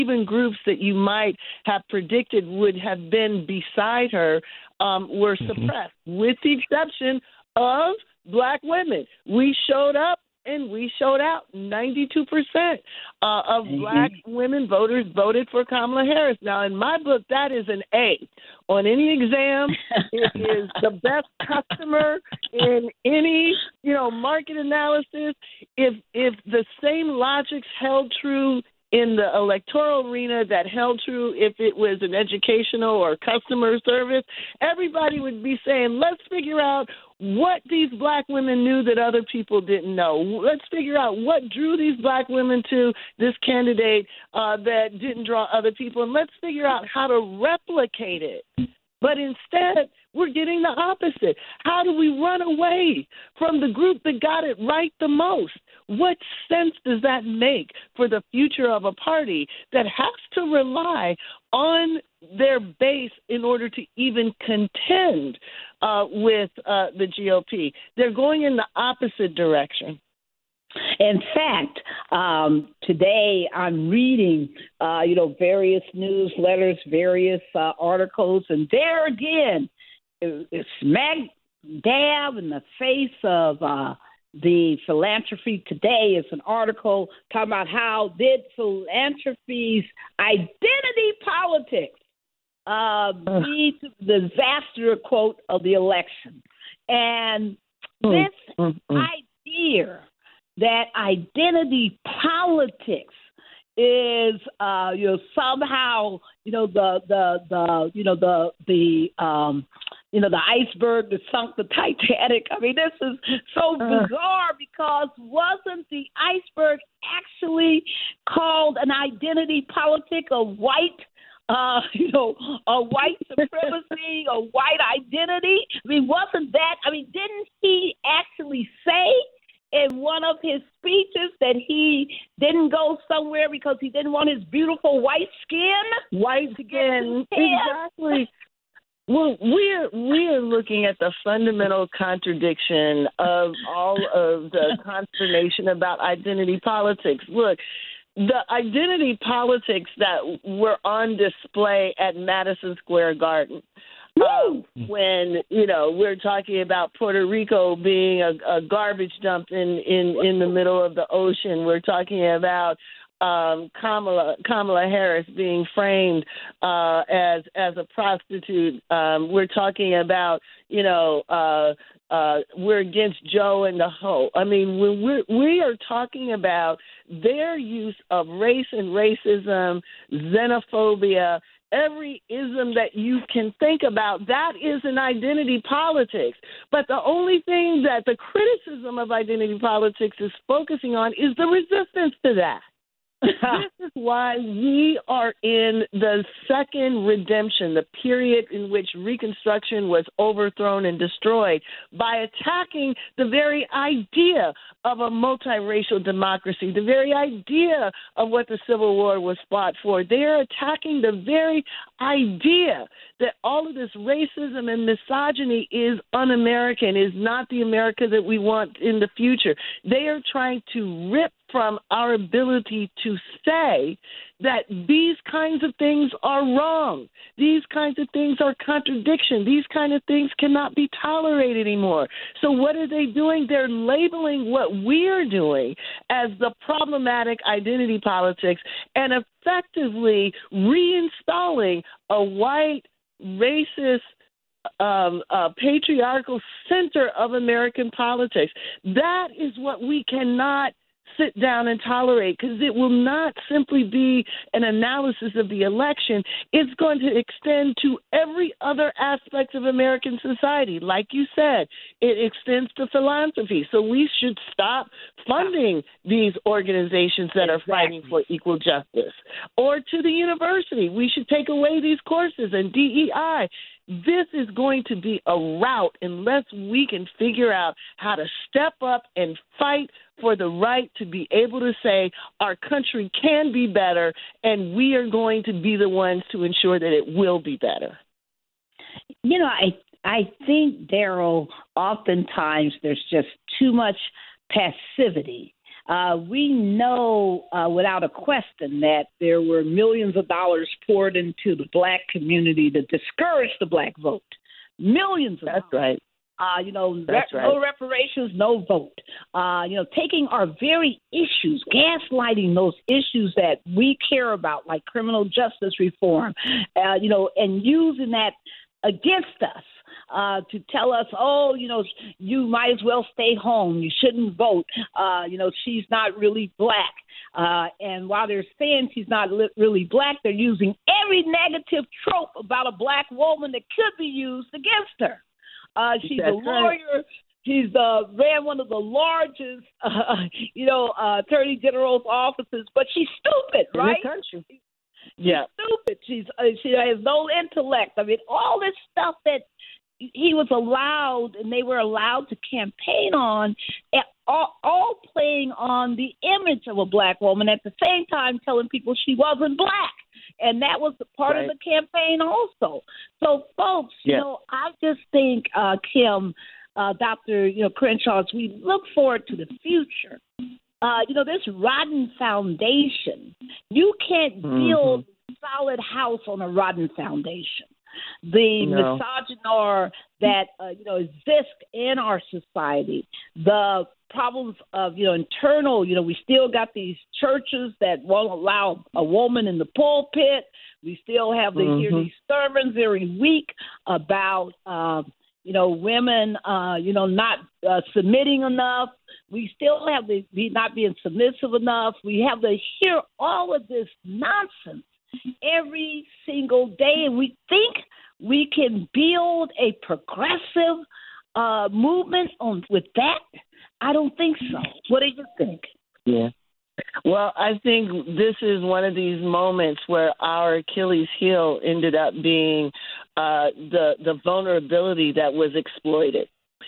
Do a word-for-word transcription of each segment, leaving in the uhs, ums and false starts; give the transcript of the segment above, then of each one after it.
even groups that you might have predicted would have been beside her um, were Mm-hmm. suppressed, with the exception of black women. We showed up and we showed out. ninety-two percent uh, of Mm-hmm. black women voters voted for Kamala Harris. Now, in my book, that is an A on any exam. It is the best customer in any, you know, market analysis. If if the same logics held true in the electoral arena that held true if it was an educational or customer service, everybody would be saying, let's figure out what these black women knew that other people didn't know. Let's figure out what drew these black women to this candidate uh, that didn't draw other people, and let's figure out how to replicate it. But instead, we're getting the opposite. How do we run away from the group that got it right the most? What sense does that make for the future of a party that has to rely on their base in order to even contend uh, with uh, the G O P? They're going in the opposite direction. In fact, um, today I'm reading, uh, you know, various newsletters, various uh, articles, and there again, it, it's smack dab in the face of uh, the philanthropy today. Is an article talking about how did philanthropy's identity politics uh, be the disaster, quote, of the election. And this Mm-hmm. idea that identity politics is, uh, you know, somehow, you know, the the the you know the the um, you know the iceberg that sunk the Titanic. I mean, this is so bizarre because wasn't the iceberg actually called an identity politic of white? Uh, you know, a white supremacy, a white identity. I mean, wasn't that? I mean, didn't he actually say in one of his speeches that he didn't go somewhere because he didn't want his beautiful white skin? White skin, exactly. Well, we're we're looking at the fundamental contradiction of all of the consternation about identity politics. Look, the identity politics that were on display at Madison Square Garden. Um, when, you know, we're talking about Puerto Rico being a, a garbage dump in, in, in the middle of the ocean. We're talking about um, Kamala Kamala Harris being framed uh, as as a prostitute. Um, we're talking about, you know, uh, uh, we're against Joe and the Ho. I mean, when we're, we are talking about their use of race and racism, xenophobia, every ism that you can think about, that is an identity politics. But the only thing that the criticism of identity politics is focusing on is the resistance to that. This is why we are in the second redemption, the period in which Reconstruction was overthrown and destroyed by attacking the very idea of a multiracial democracy, the very idea of what the Civil War was fought for. They are attacking the very idea that all of this racism and misogyny is un-American, is not the America that we want in the future. They are trying to rip from our ability to say that these kinds of things are wrong. These kinds of things are contradiction. These kind of things cannot be tolerated anymore. So what are they doing? They're labeling what we're doing as the problematic identity politics and effectively reinstalling a white, racist, Um, uh, patriarchal center of American politics. That is what we cannot sit down and tolerate, because it will not simply be an analysis of the election. It's going to extend to every other aspect of American society. Like you said, it extends to philanthropy. So we should stop funding these organizations that are fighting for equal justice. Or to the university, we should take away these courses and D E I. This is going to be a rout unless we can figure out how to step up and fight for the right to be able to say our country can be better, and we are going to be the ones to ensure that it will be better. You know, I I think, Daryl, oftentimes there's just too much passivity Uh, we know uh, without a question that there were millions of dollars poured into the black community to discourage the black vote. Millions of That's dollars. right. Uh, you know, That's re- right. no reparations, no vote. Uh, you know, taking our very issues, gaslighting those issues that we care about, like criminal justice reform, uh, you know, and using that against us. Uh, to tell us, oh, you know, you might as well stay home. You shouldn't vote. Uh, you know, she's not really black. Uh, and while they're saying she's not li- really black, they're using every negative trope about a black woman that could be used against her. Uh, she's That's a lawyer. Right. She's uh, ran one of the largest, uh, you know, uh, attorney general's offices, but she's stupid, in right? the country. She's yeah, stupid. She's uh, she has no intellect. I mean, all this stuff that he was allowed and they were allowed to campaign on, all, all playing on the image of a black woman at the same time telling people she wasn't black. And that was part right. of the campaign also. So, folks, yeah. you know, I just think, uh, Kim, uh, Doctor You know, Crenshaw, as we look forward to the future, uh, you know, this rotten foundation, you can't mm-hmm. build a solid house on a rotten foundation. The no. misogyny that uh, you know exists in our society, the problems of you know internal, you know, we still got these churches that won't allow a woman in the pulpit. We still have to mm-hmm. hear these sermons every week about uh, you know women, uh, you know, not uh, submitting enough. We still have to be not being submissive enough. We have to hear all of this nonsense every single day, and we think we can build a progressive uh, movement on with that. I don't think so. What do you think? Yeah. Well, I think this is one of these moments where our Achilles heel ended up being uh, the the vulnerability that was exploited.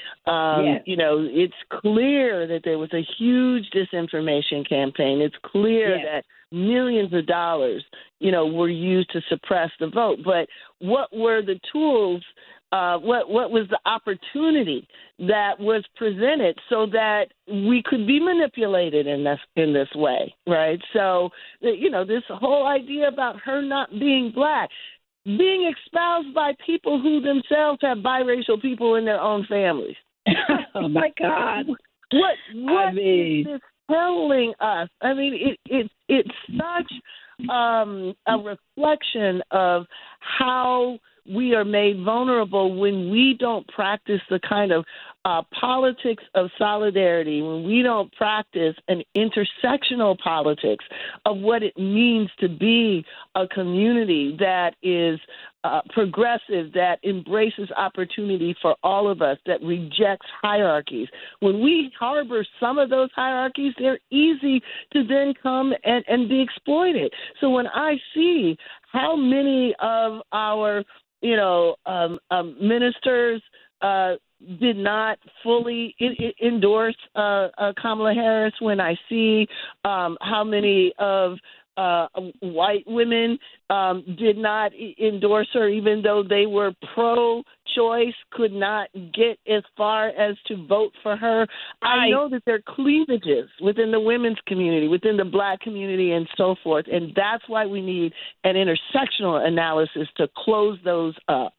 Um, yes. You know, it's clear that there was a huge disinformation campaign. It's clear yes. that millions of dollars, you know, were used to suppress the vote. But what were the tools? Uh, what what was the opportunity that was presented so that we could be manipulated in this in this way, right? So, you know, this whole idea about her not being black, being espoused by people who themselves have biracial people in their own families. Oh my God! What what I mean... is this telling us? I mean, it it it's such um, a reflection of how we are made vulnerable when we don't practice the kind of uh, politics of solidarity, when we don't practice an intersectional politics of what it means to be a community that is uh, progressive, that embraces opportunity for all of us, that rejects hierarchies. When we harbor some of those hierarchies, they're easy to then come and, and be exploited. So when I see how many of our you know, um, um, ministers uh, did not fully I- I endorse uh, uh, Kamala Harris, when I see um, how many of uh, white women um, did not endorse her, even though they were pro-choice, could not get as far as to vote for her. I, I know that there are cleavages within the women's community, within the black community, and so forth, and that's why we need an intersectional analysis to close those up.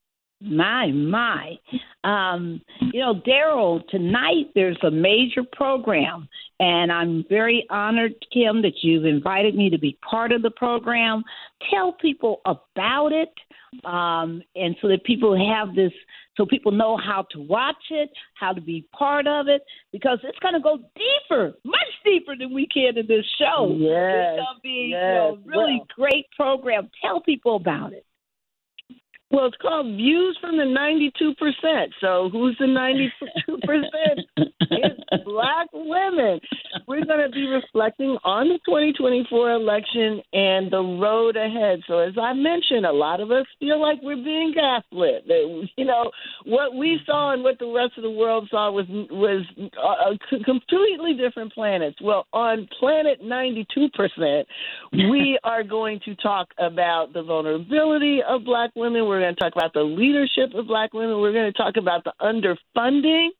My, my. Um, you know, Daryl, tonight there's a major program, and I'm very honored, Kim, that you've invited me to be part of the program. Tell people about it, um, and so that people have this, so people know how to watch it, how to be part of it, because it's going to go deeper, much deeper than we can in this show. Yes, it's going to be yes, you know, really well. great program. Tell people about it. Well, it's called Views from the ninety-two percent. So who's the ninety-two percent? It's black women. We're going to be reflecting on the twenty twenty-four election and the road ahead. So as I mentioned, a lot of us feel like we're being gaslit. That, you know, what we saw and what the rest of the world saw was was uh, completely different planets. Well, on planet ninety-two percent, we are going to talk about the vulnerability of black women. We're going to talk about the leadership of black women. We're going to talk about the underfunding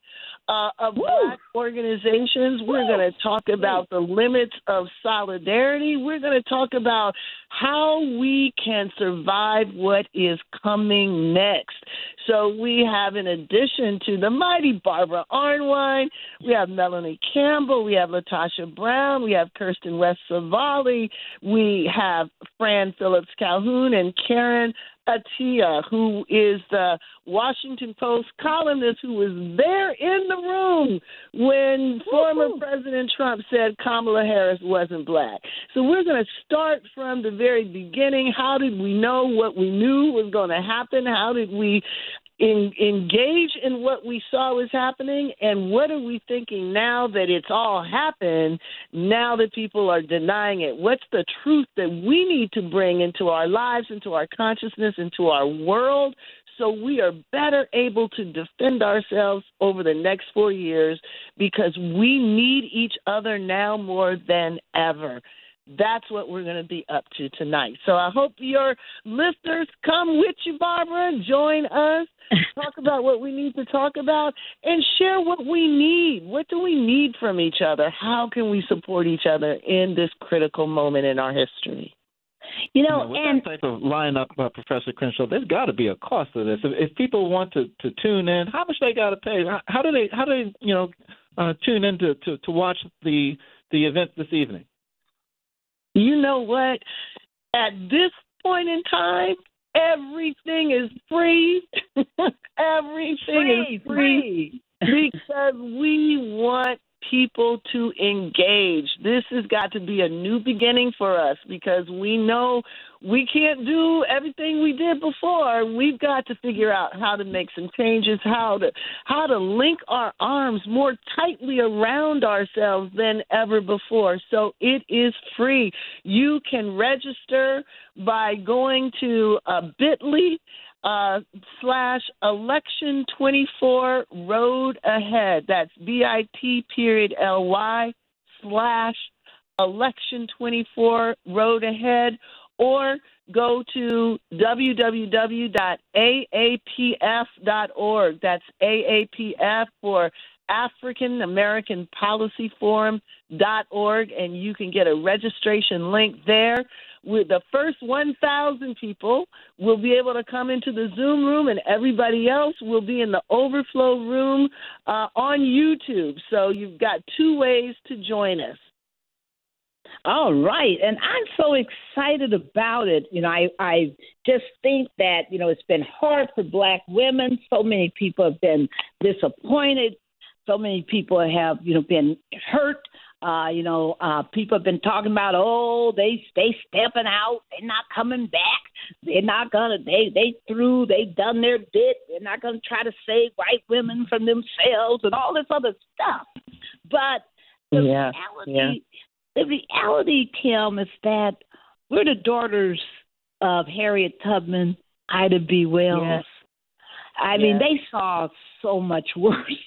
uh, of Woo! Black organizations. We're going to talk about the limits of solidarity. We're going to talk about how we can survive what is coming next. So we have, in addition to the mighty Barbara Arnwine, we have Melanie Campbell, we have Latasha Brown, we have Kirsten West Savali, we have Fran Phillips Calhoun and Karen Attiah, who is the Washington Post columnist who was there in the room when Woo-hoo. former President Trump said Kamala Harris wasn't Black. So we're going to start from the very beginning. How did we know what we knew was going to happen? How did we in, engage in what we saw was happening? And what are we thinking now that it's all happened, now that people are denying it? What's the truth that we need to bring into our lives, into our consciousness, into our world, so we are better able to defend ourselves over the next four years, because we need each other now more than ever. That's what we're going to be up to tonight. So I hope your listeners come with you, Barbara. Join us. Talk about what we need to talk about and share what we need. What do we need from each other? How can we support each other in this critical moment in our history? You know, you know with and that type of lineup, uh, Professor Crenshaw, there's got to be a cost to this. If, if people want to, to tune in, how much they got to pay? How, how do they how do they you know uh, tune in to, to, to watch the the event this evening? You know what? At this point in time, everything is free. Everything free, is free, free. because we want people to engage. This has got to be a new beginning for us, because we know we can't do everything we did before. We've got to figure out how to make some changes, how to how to link our arms more tightly around ourselves than ever before. So it is free. You can register by going to uh, bit.ly Uh, slash election twenty-four road ahead. That's B-I-T period L-Y slash election twenty-four road ahead, or go to w w w dot a a p f dot org. That's A A P F for African American Policy Forum dot org, and you can get a registration link there. With the first one thousand people will be able to come into the Zoom room, and everybody else will be in the overflow room uh, on YouTube. So you've got two ways to join us. All right. And I'm so excited about it. You know, I, I just think that, you know, it's been hard for Black women. So many people have been disappointed. So many people have, you know, been hurt. Uh, you know, uh, people have been talking about, oh, they they stepping out. They're not coming back. They're not going to, they, they through, they've done their bit. They're not going to try to save white women from themselves and all this other stuff. But the yeah, reality, yeah. the reality, Kim, is that we're the daughters of Harriet Tubman, Ida B. Wells. Yes. I yes. mean, they saw so much worse.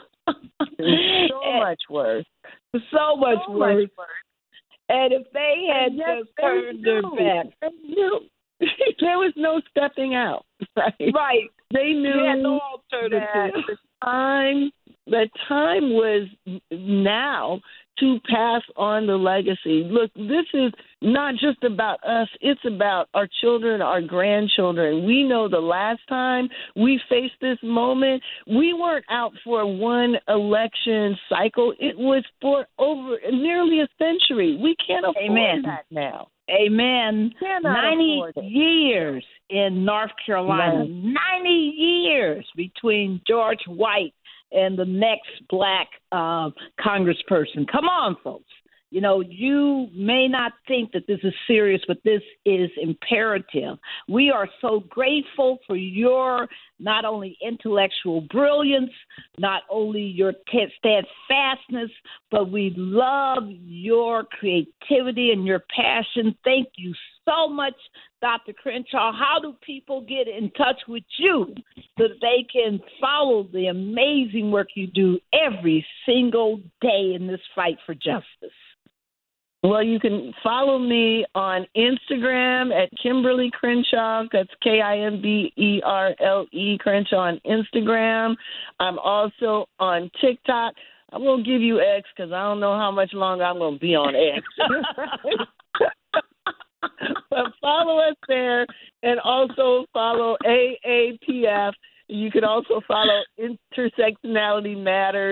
so much worse. So much so worse. Much worse. And if they had just turned their back. There was no stepping out. Right. Right. They knew they had no that alternative. the time, the time was now to pass on the legacy. Look, this is not just about us. It's about our children, our grandchildren. We know the last time we faced this moment, we weren't out for one election cycle. It was for over nearly a century. We can't afford Amen. that now. Amen. Cannot ninety afford it. years in North Carolina. Right. ninety years between George White and the next Black uh, congressperson. Come on, folks. You know, you may not think that this is serious, but this is imperative. We are so grateful for your not only intellectual brilliance, not only your t- steadfastness, but we love your creativity and your passion. Thank you so much, Doctor Crenshaw. How do people get in touch with you so that they can follow the amazing work you do every single day in this fight for justice? Well, you can follow me on Instagram at Kimberly Crenshaw. That's K I M B E R L E Crenshaw on Instagram. I'm also on TikTok. I won't give you X because I don't know how much longer I'm going to be on X. But follow us there, and also follow A A P F. You can also follow Intersectionality Matters.